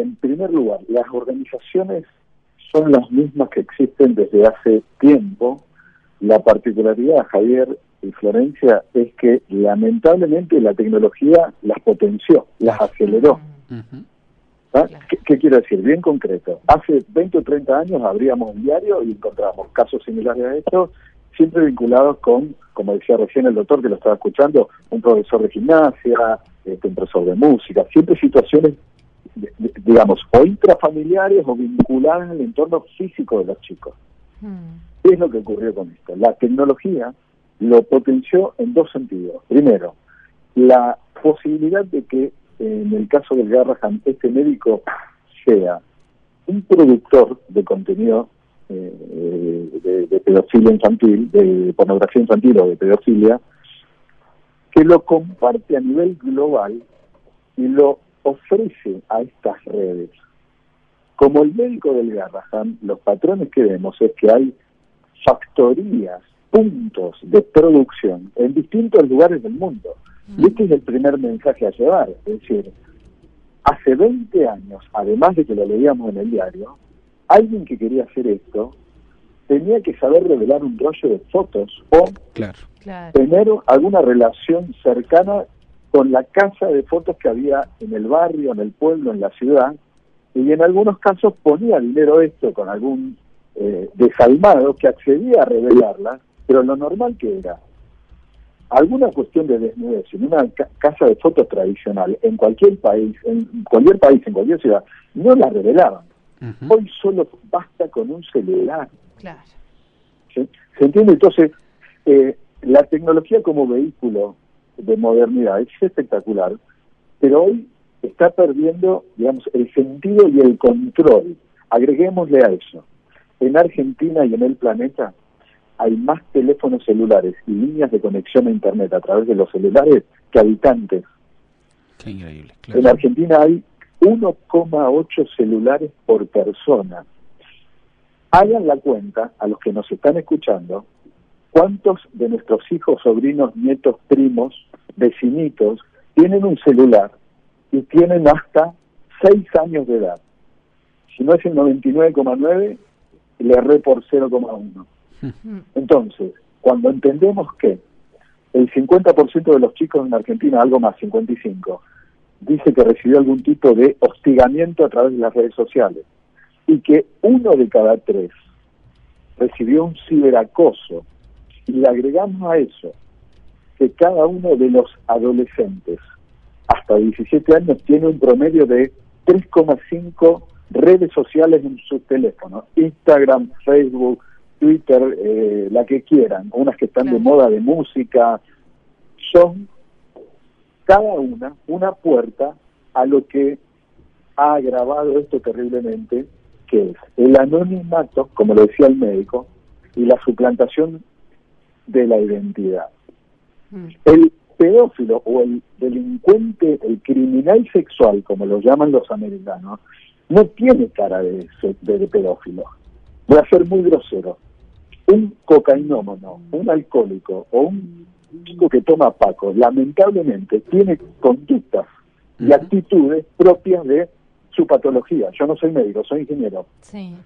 en primer lugar, las organizaciones son las mismas que existen desde hace tiempo. La particularidad, Javier y Florencia, es que lamentablemente la tecnología las potenció, las aceleró. ¿Ah? ¿Qué quiero decir? Bien concreto. Hace 20 o 30 años abríamos un diario y encontrábamos casos similares a estos, siempre vinculados con, como decía recién el doctor que lo estaba escuchando, un profesor de gimnasia, un profesor de música, siempre situaciones, digamos, o intrafamiliares o vinculadas en el entorno físico de los chicos. ¿Qué es lo que ocurrió con esto? La tecnología lo potenció en dos sentidos. Primero, la posibilidad de que, en el caso del Garrahan, este médico sea un productor de contenido de pedofilia infantil, de pornografía infantil o de pedofilia, que lo comparte a nivel global y lo ofrece a estas redes. Como el médico del Garrahan, los patrones que vemos es que hay factorías, puntos de producción en distintos lugares del mundo. Y este es el primer mensaje a llevar. Es decir, hace 20 años, además de que lo leíamos en el diario, alguien que quería hacer esto tenía que saber revelar un rollo de fotos o tener alguna relación cercana con la casa de fotos que había en el barrio, en el pueblo, en la ciudad, y en algunos casos ponía dinero esto con algún desalmado que accedía a revelarla, pero lo normal que era alguna cuestión de desnudez en una casa de fotos tradicional en cualquier país, en cualquier ciudad, no la revelaban. Hoy solo basta con un celular. ¿Sí? ¿Se entiende? Entonces, la tecnología como vehículo de modernidad es espectacular, pero hoy está perdiendo, digamos, el sentido y el control. Agreguémosle a eso, en Argentina y en el planeta hay más teléfonos celulares y líneas de conexión a Internet a través de los celulares que habitantes. Qué increíble. En Argentina hay 1,8 celulares por persona. Hagan la cuenta, a los que nos están escuchando, cuántos de nuestros hijos, sobrinos, nietos, primos, vecinitos, tienen un celular y tienen hasta 6 años de edad. Si no es el 99,9, le erré por 0,1. Entonces, cuando entendemos que el 50% de los chicos en Argentina, algo más, 55%, dice que recibió algún tipo de hostigamiento a través de las redes sociales, y que 1 de cada 3 recibió un ciberacoso, y le agregamos a eso que cada uno de los adolescentes hasta 17 años tiene un promedio de 3,5 redes sociales en su teléfono, Instagram, Facebook, Twitter, la que quieran, unas que están de moda de música, son cada una puerta a lo que ha agravado esto terriblemente, que es el anonimato, como lo decía el médico, y la suplantación de la identidad. El pedófilo o el delincuente, el criminal sexual, como lo llaman los americanos, no tiene cara de pedófilo. Voy a ser muy grosero. Un cocainómano, un alcohólico o un chico que toma Paco, lamentablemente tiene conductas y actitudes propias de su patología. Yo no soy médico, soy ingeniero. Sí.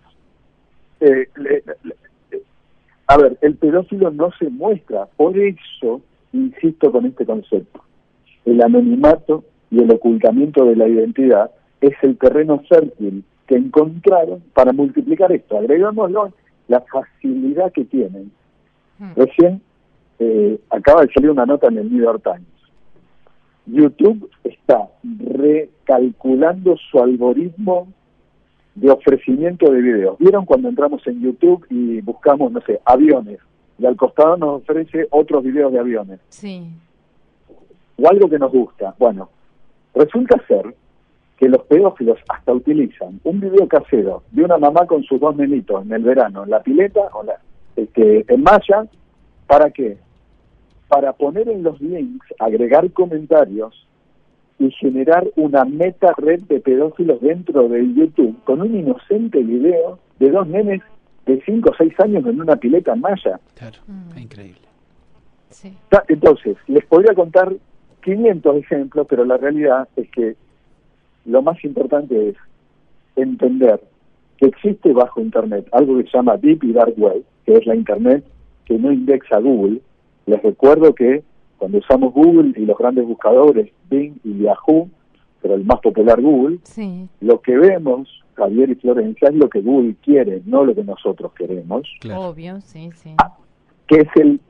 A ver, el pedófilo no se muestra, por eso insisto con este concepto. El anonimato y el ocultamiento de la identidad es el terreno fértil que encontraron para multiplicar esto. Agregámoslo la facilidad que tienen. Recién acaba de salir una nota en el New York Times. YouTube está recalculando su algoritmo de ofrecimiento de videos. ¿Vieron cuando entramos en YouTube y buscamos, no sé, aviones? Y al costado nos ofrece otros videos de aviones. Sí. O algo que nos gusta. Bueno, resulta ser que los pedófilos hasta utilizan un video casero de una mamá con sus 2 nenitos en el verano, en la pileta, o en malla. ¿Para qué? Para poner en los links, agregar comentarios y generar una meta red de pedófilos dentro de YouTube con un inocente video de 2 nenes de 5 o 6 años en una pileta en malla. Claro, es increíble. Sí. Entonces, les podría contar 500 ejemplos, pero la realidad es que lo más importante es entender que existe bajo Internet algo que se llama Deep y Dark Web, que es la Internet que no indexa Google. Les recuerdo que cuando usamos Google y los grandes buscadores, Bing y Yahoo, pero el más popular Google, sí, lo que vemos, Javier y Florencia, es lo que Google quiere, no lo que nosotros queremos. Claro. obvio, sí, sí. Que es el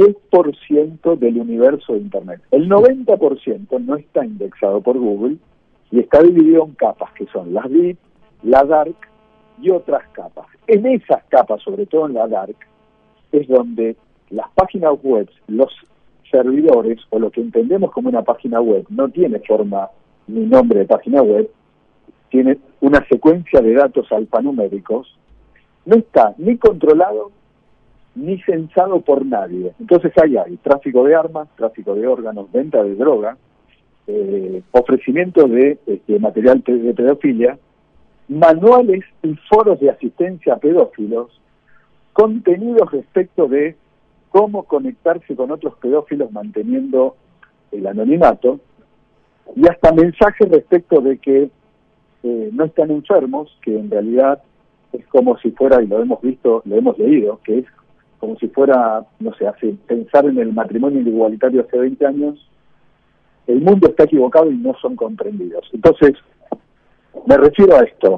10% del universo de Internet. El 90% no está indexado por Google y está dividido en capas, que son las Deep, la Dark y otras capas. En esas capas, sobre todo en la Dark, es donde las páginas web, los servidores, o lo que entendemos como una página web, no tiene forma ni nombre de página web, tiene una secuencia de datos alfanuméricos, no está ni controlado ni censado por nadie. Entonces ahí hay tráfico de armas, tráfico de órganos, venta de droga, ofrecimiento de material de pedofilia, manuales y foros de asistencia a pedófilos, contenidos respecto de cómo conectarse con otros pedófilos manteniendo el anonimato, y hasta mensajes respecto de que no están enfermos, que en realidad es como si fuera, y lo hemos visto, lo hemos leído, que es como si fuera, no sé, hace pensar en el matrimonio igualitario hace 20 años, el mundo está equivocado y no son comprendidos. Entonces, me refiero a esto.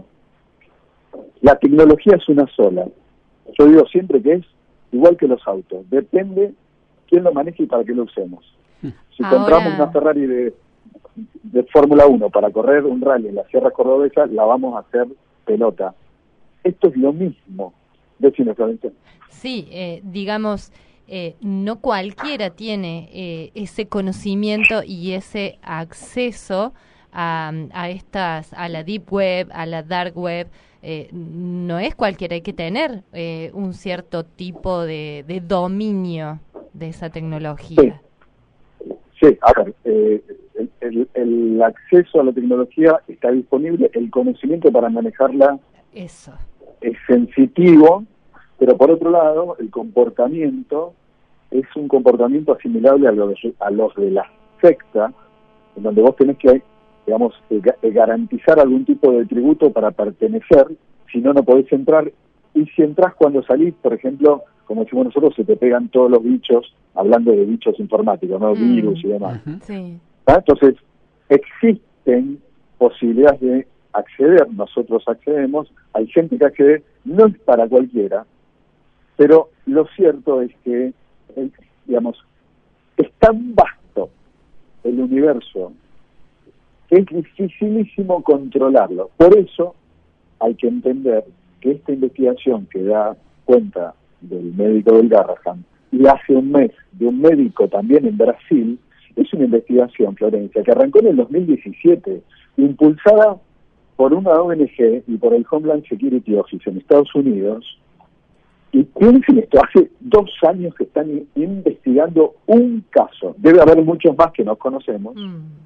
La tecnología es una sola. Yo digo siempre que es igual que los autos. Depende quién lo maneje y para qué lo usemos. Si compramos una Ferrari de Fórmula 1 para correr un rally en la Sierra Cordobesa, la vamos a hacer pelota. Esto es lo mismo. Decime, Florencia. Sí, digamos, no cualquiera tiene ese conocimiento y ese acceso a la Deep Web, a la Dark Web. No es cualquiera, hay que tener un cierto tipo de dominio de esa tecnología. Sí, a ver, el acceso a la tecnología está disponible, el conocimiento para manejarla Eso es sensitivo, pero por otro lado, el comportamiento es un comportamiento asimilable a los de la secta, en donde vos tenés que, digamos, garantizar algún tipo de tributo para pertenecer, si no, no podés entrar, y si entrás cuando salís, por ejemplo, como decimos nosotros, se te pegan todos los bichos, hablando de bichos informáticos, ¿no? Virus y demás. sí. Entonces, existen posibilidades de acceder, nosotros accedemos, hay gente que accede, no es para cualquiera, pero lo cierto es que, digamos, es tan vasto el universo que es dificilísimo controlarlo. Por eso hay que entender que esta investigación que da cuenta del médico del Garrahan, y hace un mes de un médico también en Brasil, es una investigación, Florencia, que arrancó en el 2017, impulsada por una ONG y por el Homeland Security Office en Estados Unidos. Y piensen esto, hace 2 años que están investigando un caso. Debe haber muchos más que no conocemos.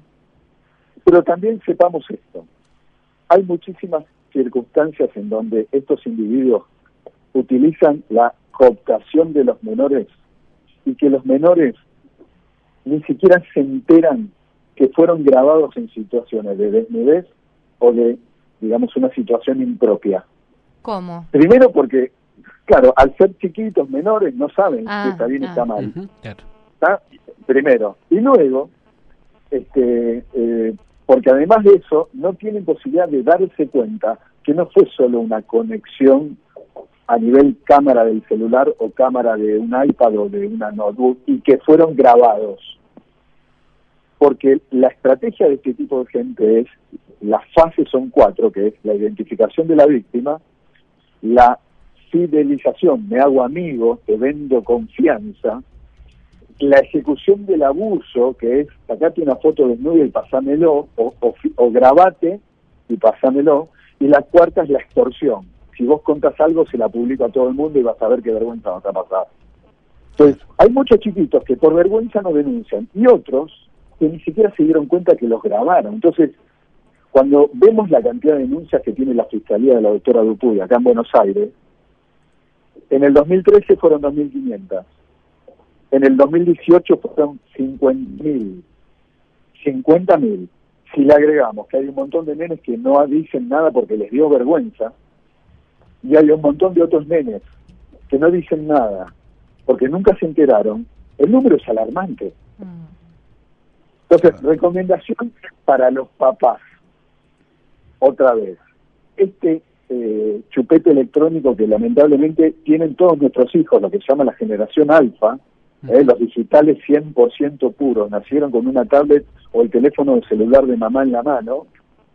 Pero también sepamos esto. Hay muchísimas circunstancias en donde estos individuos utilizan la cooptación de los menores y que los menores ni siquiera se enteran que fueron grabados en situaciones de desnudez o de, digamos, una situación impropia. ¿Cómo? Primero porque, claro, al ser chiquitos, menores, no saben si está bien y está mal. Claro. ¿Está? Primero. Y luego, porque además de eso, no tienen posibilidad de darse cuenta que no fue solo una conexión a nivel cámara del celular o cámara de un iPad o de una notebook y que fueron grabados. Porque la estrategia de este tipo de gente es, las fases son 4, que es la identificación de la víctima, la fidelización, me hago amigo, te vendo confianza, la ejecución del abuso, que es sacate una foto desnuda y pasámelo, o grabate y pasámelo, y la cuarta es la extorsión. Si vos contás algo, se la publico a todo el mundo y vas a ver qué vergüenza nos va a pasar. Entonces, hay muchos chiquitos que por vergüenza no denuncian, y otros que ni siquiera se dieron cuenta que los grabaron. Entonces, cuando vemos la cantidad de denuncias que tiene la Fiscalía de la doctora Dupuy acá en Buenos Aires, en el 2013 fueron 2.500. En el 2018 fueron 50.000. 50.000. si le agregamos que hay un montón de nenes que no dicen nada porque les dio vergüenza, y hay un montón de otros nenes que no dicen nada porque nunca se enteraron, el número es alarmante. Entonces, recomendación para los papás, otra vez, chupete electrónico que lamentablemente tienen todos nuestros hijos, lo que se llama la generación alfa, los digitales 100% puros, nacieron con una tablet o el teléfono de celular de mamá en la mano.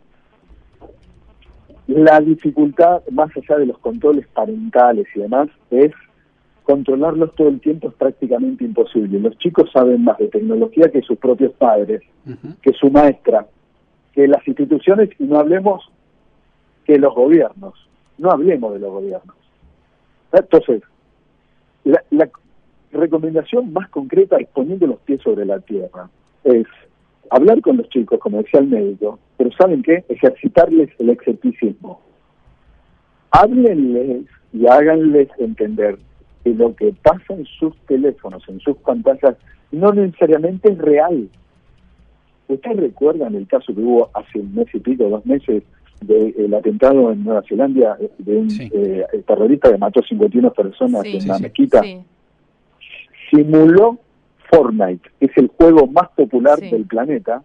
La dificultad, más allá de los controles parentales y demás, es controlarlos todo el tiempo, es prácticamente imposible. Los chicos saben más de tecnología que sus propios padres, que su maestra, que las instituciones, y no hablemos que los gobiernos, no hablemos de los gobiernos. Entonces, la recomendación más concreta es poniendo los pies sobre la tierra, es hablar con los chicos, como decía el médico, pero ¿saben qué? Ejercitarles el escepticismo. Háblenles y háganles entender que lo que pasa en sus teléfonos, en sus pantallas, no necesariamente es real. ¿Ustedes recuerdan el caso que hubo hace un mes y pico, 2 meses, del atentado en Nueva Zelanda de un terrorista que mató 51 personas en la mezquita? Sí. Simuló Fortnite, que es el juego más popular del planeta.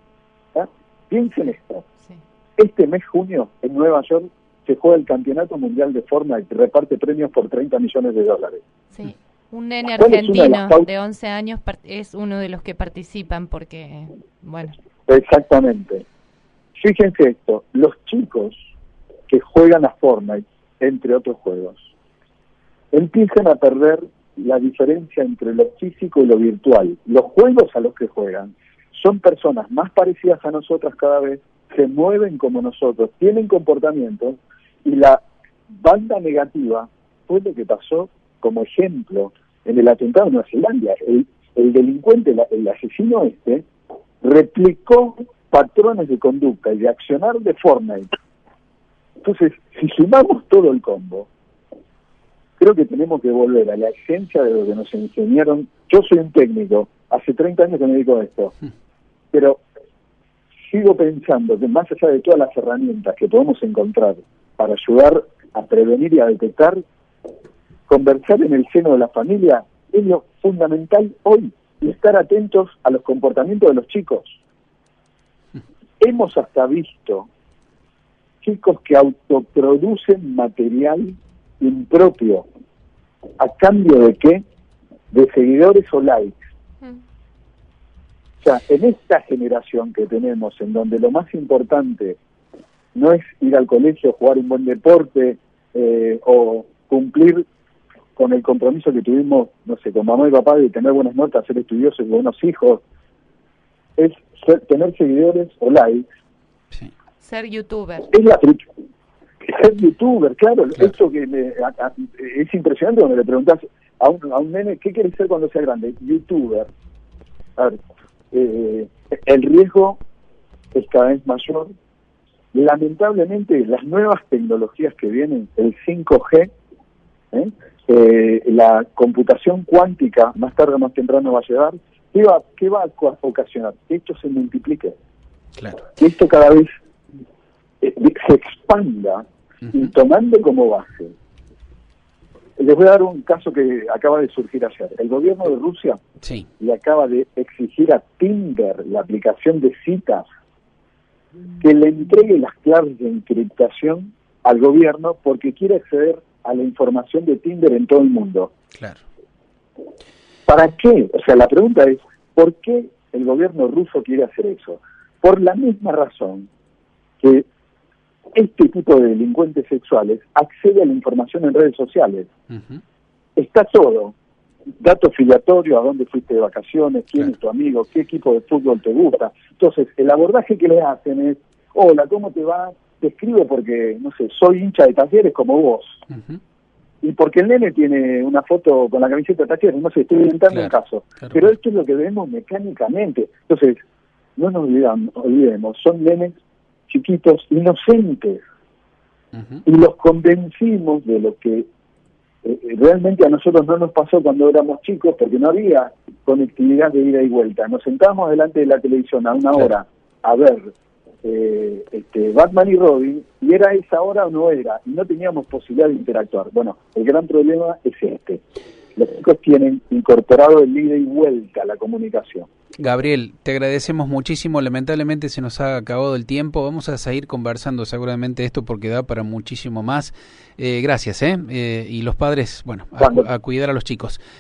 Piensen esto. Este mes junio, en Nueva York, se juega el Campeonato Mundial de Fortnite, reparte premios por $30 millones. Sí. Un nene argentino de 11 años es uno de los que participan porque, bueno. Exactamente. Fíjense esto, los chicos que juegan a Fortnite, entre otros juegos, empiezan a perder la diferencia entre lo físico y lo virtual. Los juegos a los que juegan son personas más parecidas a nosotras cada vez, se mueven como nosotros, tienen comportamientos, y la banda negativa fue lo que pasó como ejemplo en el atentado de Nueva Zelanda. El delincuente, el asesino replicó patrones de conducta y de accionar de Fortnite. Entonces, si sumamos todo el combo, creo que tenemos que volver a la esencia de lo que nos enseñaron. Yo soy un técnico, hace 30 años que me dedico a esto, pero sigo pensando que más allá de todas las herramientas que podemos encontrar para ayudar a prevenir y a detectar, conversar en el seno de la familia es lo fundamental hoy, y estar atentos a los comportamientos de los chicos. Hemos hasta visto chicos que autoproducen material impropio. ¿A cambio de qué? De seguidores o likes. O sea, en esta generación que tenemos, en donde lo más importante no es ir al colegio, jugar un buen deporte o cumplir con el compromiso que tuvimos, no sé, con mamá y papá de tener buenas notas, ser estudiosos, buenos hijos, es tener seguidores o likes. Sí. Ser youtuber. Ser youtuber, claro. Esto que es impresionante cuando le preguntas a un nene, ¿qué quieres ser cuando sea grande? Youtuber. A ver, el riesgo es cada vez mayor. Lamentablemente, las nuevas tecnologías que vienen, el 5G, la computación cuántica, más tarde o más temprano va a llegar. ¿Qué va a ocasionar? Que esto se multiplique. Claro. Que esto cada vez se expanda, y tomando como base. Les voy a dar un caso que acaba de surgir ayer. El gobierno de Rusia le acaba de exigir a Tinder, la aplicación de citas, que le entregue las claves de encriptación al gobierno porque quiere acceder a la información de Tinder en todo el mundo. Claro. ¿Para qué? O sea, la pregunta es, ¿por qué el gobierno ruso quiere hacer eso? Por la misma razón que este tipo de delincuentes sexuales accede a la información en redes sociales. Está todo. Dato filiatorio, a dónde fuiste de vacaciones, quién es tu amigo, qué equipo de fútbol te gusta. Entonces, el abordaje que le hacen es, hola, ¿cómo te va? Te escribo porque, no sé, soy hincha de Talleres como vos. Y porque el nene tiene una foto con la camiseta de Talleres, no sé, estoy inventando un caso. Pero esto es lo que vemos mecánicamente. Entonces, no nos olvidemos, son nenes chiquitos, inocentes, y los convencimos de lo que realmente a nosotros no nos pasó cuando éramos chicos, porque no había conectividad de ida y vuelta. Nos sentábamos delante de la televisión a una hora a ver Batman y Robin, y era esa hora o no era, y no teníamos posibilidad de interactuar. Bueno, el gran problema es este. Los chicos tienen incorporado el ida y vuelta a la comunicación. Gabriel, te agradecemos muchísimo. Lamentablemente se nos ha acabado el tiempo. Vamos a seguir conversando seguramente esto porque da para muchísimo más. Gracias, y los padres, bueno, a cuidar a los chicos.